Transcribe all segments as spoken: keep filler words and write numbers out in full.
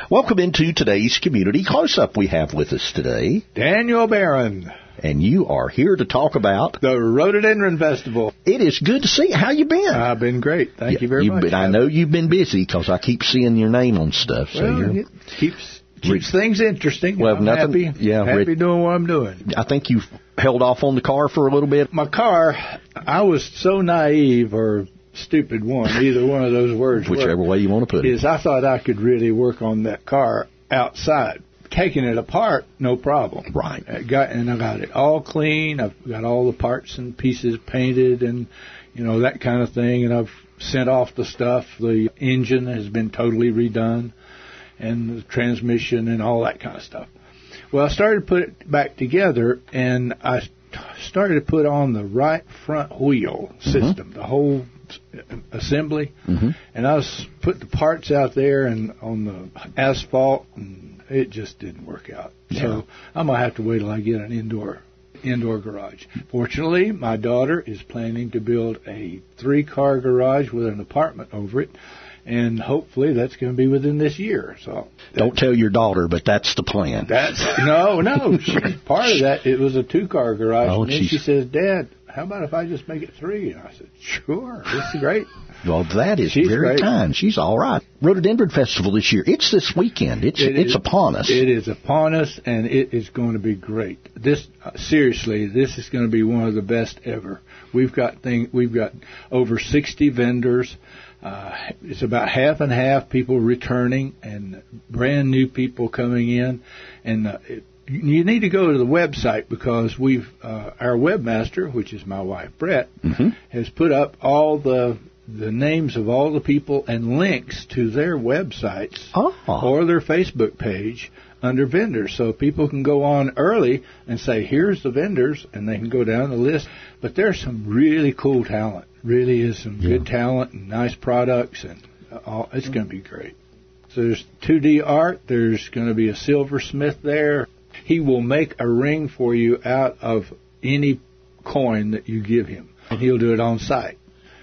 Welcome into today's Community Close-Up. We have with us today Daniel Barron. And you are here to talk about the Rhododendron Festival. It is good to see you. How you been? I've been great. Thank yeah, you very much. Been, I know you've been busy because I keep seeing your name on stuff. So well, you're, it keeps keeps re- things interesting. Well, I'm nothing, happy, yeah, happy re- doing what I'm doing. I think you've held off on the car for a little bit. My car, I was so naive or stupid one, either one of those words. Whichever work, way you want to put it. Is I thought I could really work on that car outside. Taking it apart, no problem. Right. I got, and I got it all clean. I've got all the parts and pieces painted and, you know, that kind of thing. And I've sent off the stuff. The engine has been totally redone and the transmission and all that kind of stuff. Well, I started to put it back together, and I started to put on the right front wheel system, mm-hmm. the whole assembly. Mm-hmm. And I was put the parts out there and on the asphalt, and it just didn't work out. Yeah. So I'm going to have to wait till I get an indoor indoor garage. Fortunately, my daughter is planning to build a three-car garage with an apartment over it, and hopefully that's going to be within this year. So don't tell your daughter, but that's the plan. That's no, no. She, part of that, it was a two-car garage. Oh, and then she says, "Dad, how about if I just make it three?" And I said, "Sure, this is great." Well, that is She's very great. kind. She's all right. Rhododendron Festival this year. It's this weekend. It's it it's is, upon us. It is upon us, and it is going to be great. This uh, seriously, this is going to be one of the best ever. We've got thing. We've got over sixty vendors. Uh, it's about half and half people returning and brand new people coming in, and uh, it, you need to go to the website because we've uh, our webmaster, which is my wife Brett, mm-hmm. has put up all the the names of all the people and links to their websites oh. or their Facebook page under vendors. So people can go on early and say, here's the vendors, and they can go down the list. But there's some really cool talent. Really is some yeah. good talent and nice products, and all, it's going to be great. So there's two D art. There's going to be a silversmith there. He will make a ring for you out of any coin that you give him, and he'll do it on site.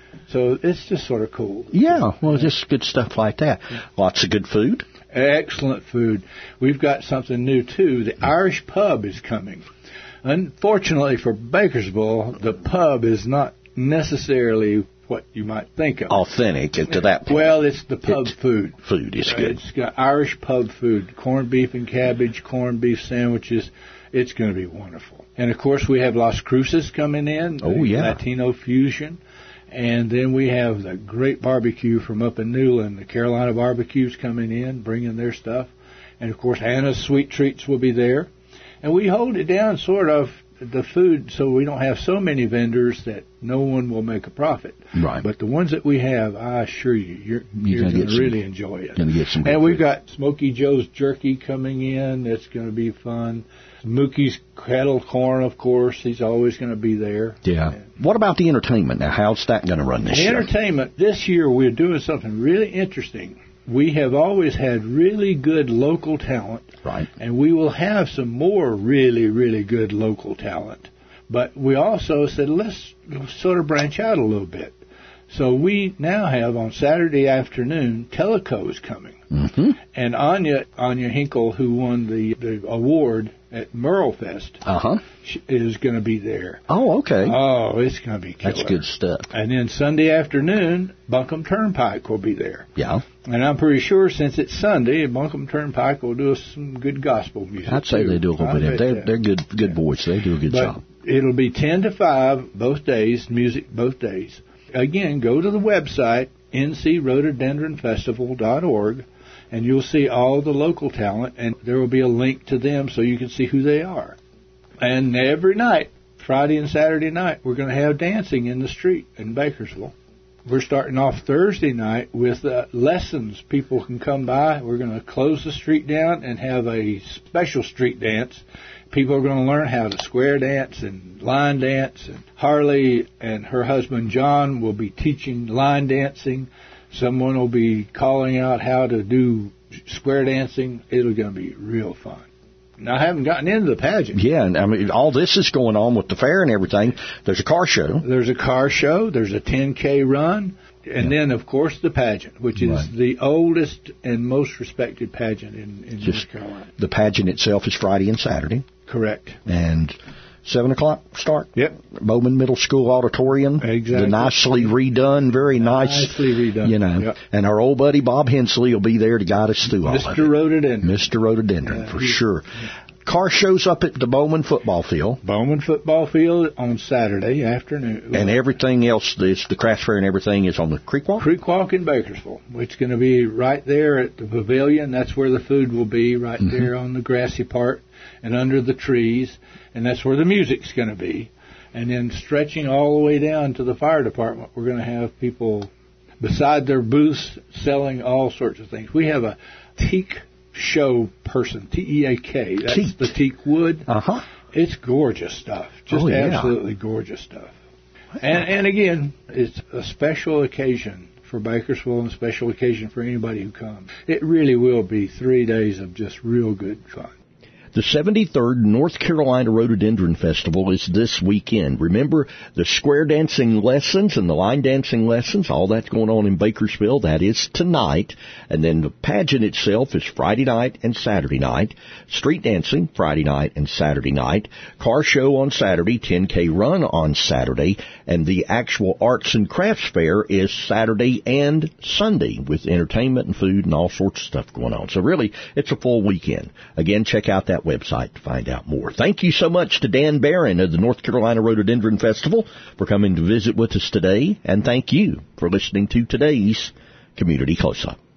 So it's just sort of cool. Yeah, well, just good stuff like that. Lots of good food. Excellent food. We've got something new, too. The Irish pub is coming. Unfortunately for Bakersville, the pub is not necessarily what you might think of. Authentic to that point. Well, it's the pub it's food. Food is good. It's got Irish pub food, corned beef and cabbage, corned beef sandwiches. It's going to be wonderful. And, of course, we have Las Cruces coming in. Oh, yeah. Latino fusion. And then we have the great barbecue from up in Newland. The Carolina barbecue's coming in, bringing their stuff. And, of course, Hannah's Sweet Treats will be there. And we hold it down sort of, the food, so we don't have so many vendors that no one will make a profit. Right. But the ones that we have, I assure you, you're, you're, you're going to really enjoy it. Gonna get some and we've food. got Smoky Joe's Jerky coming in. That's going to be fun. Mookie's Kettle Corn, of course. He's always going to be there. Yeah. What about the entertainment? Now, how's that going to run this the year? Entertainment, this year we're doing something really interesting. We have always had really good local talent. Right. And we will have some more really, really good local talent. But we also said, let's sort of branch out a little bit. So we now have on Saturday afternoon, Teleco is coming. Mm-hmm. And Anya Anya Hinkle, who won the, the award at Merlefest, uh-huh. is going to be there. Oh, okay. Oh, it's going to be killer. That's good stuff. And then Sunday afternoon, Buncombe Turnpike will be there. Yeah. And I'm pretty sure since it's Sunday, Buncombe Turnpike will do us some good gospel music. I'd say too. they do a little bit. They're, they're good good yeah. boys. They do a good but job. It'll be ten to five both days, music both days. Again, go to the website, n c rhododendron festival dot org, and you'll see all the local talent, and there will be a link to them so you can see who they are. And every night, Friday and Saturday night, we're going to have dancing in the street in Bakersville. We're starting off Thursday night with uh, lessons. People can come by. We're going to close the street down and have a special street dance. People are going to learn how to square dance and line dance. And Harley and her husband John will be teaching line dancing. Someone will be calling out how to do square dancing. It's going to be real fun. Now, I haven't gotten into the pageant. Yeah, and I mean, all this is going on with the fair and everything. There's a car show. There's a car show. There's a ten K run. And yeah. then, of course, the pageant, which is right. the oldest and most respected pageant in, in North Carolina. The pageant itself is Friday and Saturday. Correct. And seven o'clock start. Yep. Bowman Middle School Auditorium. Exactly. The nicely redone, very nice. Nicely redone. You know. Yep. And our old buddy Bob Hensley will be there to guide us through all Mister of it. Rhododendron. Mister Rhododendron, uh, for sure. Car shows up at the Bowman football field. Bowman football field on Saturday afternoon. And everything else, this, the craft fair and everything is on the Creek Walk? Creek Walk in Bakersville. It's going to be right there at the pavilion. That's where the food will be, right mm-hmm. there on the grassy part and under the trees. And that's where the music's going to be. And then stretching all the way down to the fire department, we're going to have people beside their booths selling all sorts of things. We have a teak show person, T E A K. That's teak. The teak wood. Uh-huh. It's gorgeous stuff. Just oh, yeah. absolutely gorgeous stuff. And, and again, it's a special occasion for Bakersfield and a special occasion for anybody who comes. It really will be three days of just real good fun. The seventy-third North Carolina Rhododendron Festival is this weekend. Remember, the square dancing lessons and the line dancing lessons, all that's going on in Bakersfield. That is tonight. And then the pageant itself is Friday night and Saturday night. Street dancing, Friday night and Saturday night. Car show on Saturday, ten K run on Saturday. And the actual arts and crafts fair is Saturday and Sunday with entertainment and food and all sorts of stuff going on. So really, it's a full weekend. Again, check out that website to find out more. Thank you so much to Dan Barron of the North Carolina Rhododendron Festival for coming to visit with us today, and thank you for listening to today's Community Close-Up.